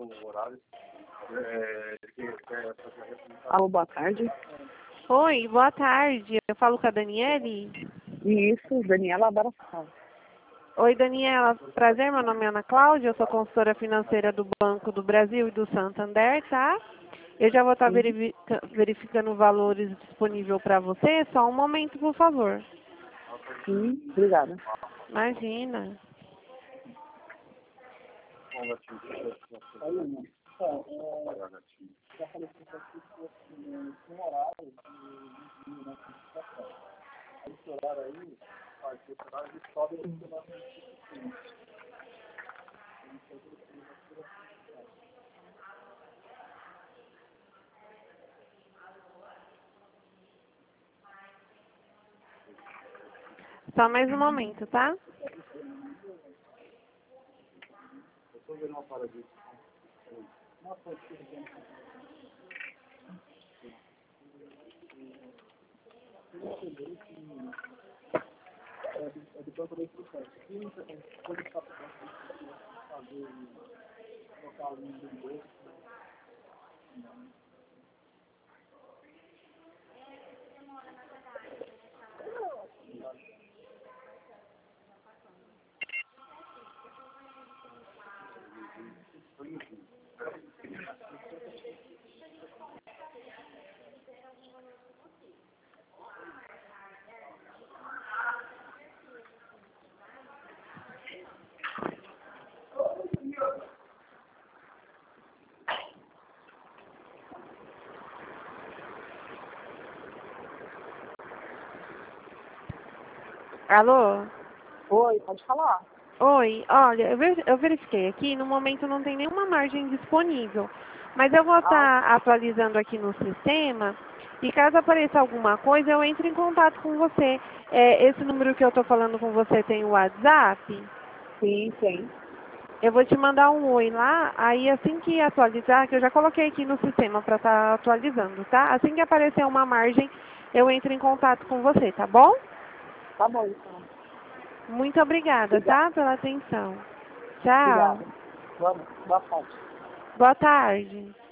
Alô, boa tarde. Oi, boa tarde. Eu falo com a Daniele? Isso, Daniela Abraçal. Oi, Daniela. Prazer, meu nome é Ana Cláudia. Eu sou consultora financeira do Banco do Brasil e do Santander, tá? Eu já vou estar verificando valores disponíveis para você. Só um momento, por favor. Sim, obrigada. Imagina. Só mais um momento, tá? Alô? Oi, pode falar. Oi, olha, eu verifiquei aqui, no momento não tem nenhuma margem disponível, mas eu vou estar atualizando aqui no sistema e caso apareça alguma coisa eu entro em contato com você. Esse número que eu estou falando com você tem o WhatsApp? Sim, sim. Eu vou te mandar um oi lá, aí assim que atualizar, que eu já coloquei aqui no sistema para estar atualizando, tá? Assim que aparecer uma margem, eu entro em contato com você, tá bom? Tá bom, então. Muito obrigada, Obrigada. tá? Pela atenção. Tchau. Obrigada. Boa tarde. Boa tarde.